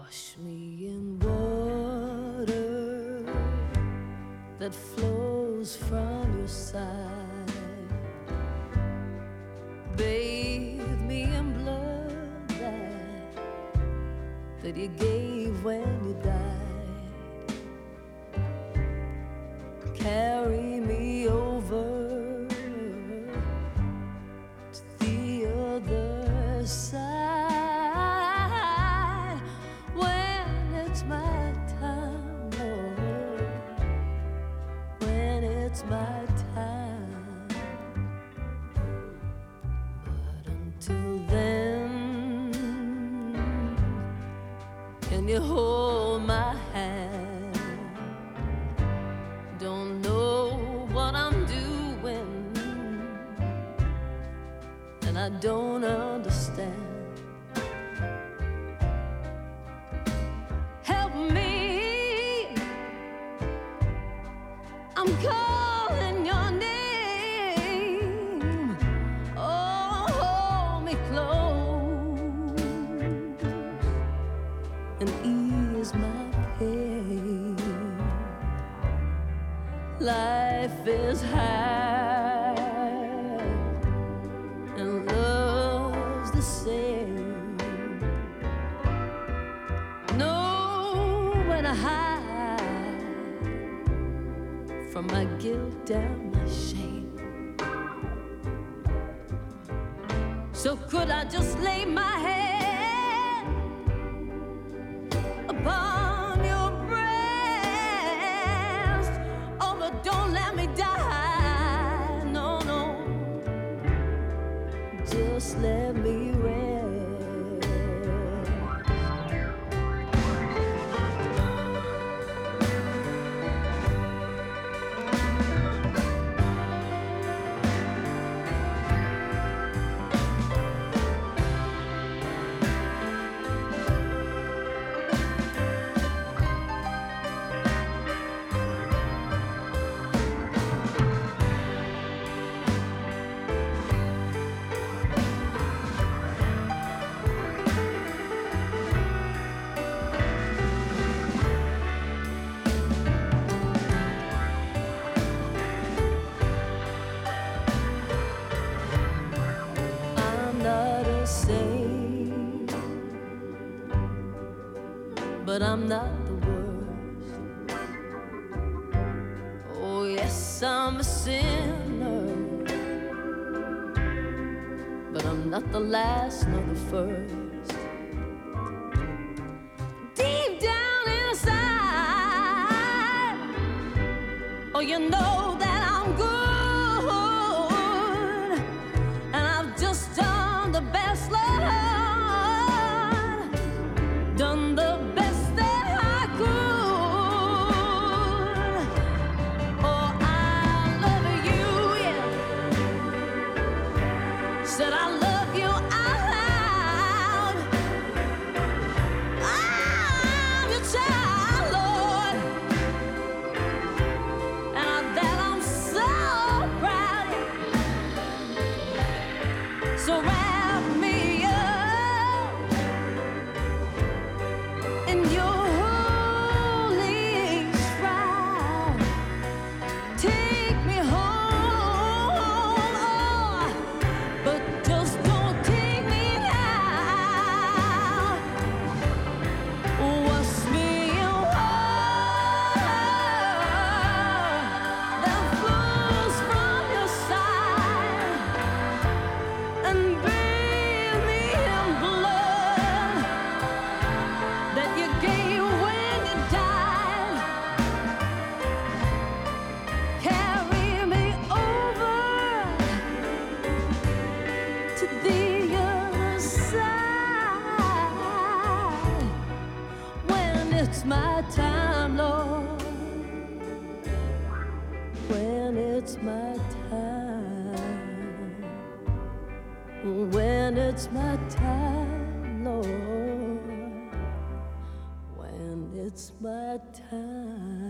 Wash me in water that flows from your side. Bathe me in blood that you gave when you died. Carry me over to the other side when it's my time, Lord, when it's my time. But until then, can you hold my hand? Don't know what I'm doing, and I don't understand. Help me, I'm calling your name. Oh, hold me close and ease my pain. Life is hard and love's the same. Nowhere to hide from my guilt and my shame. So could I just lay my head upon your breast? Oh, but don't let me die. No, no, just let me rest. Not a saint, but I'm not the worst. Oh yes, I'm a sinner, but I'm not the last nor the first. Deep down inside, oh you know that I'm good. The best, Lord, done the best that I could. Oh, I love you, yeah. Said I love you out loud. I'm your child, Lord, and that I'm so proud. So wrap me up in your holy shroud. Take me home, oh, but just don't take me now. Wash me in water that flows from your side, and bathe me in blood that you gave when you died. Carry me over to the other side when it's my time, Lord, when it's my time. When it's my time, Lord, when it's my time.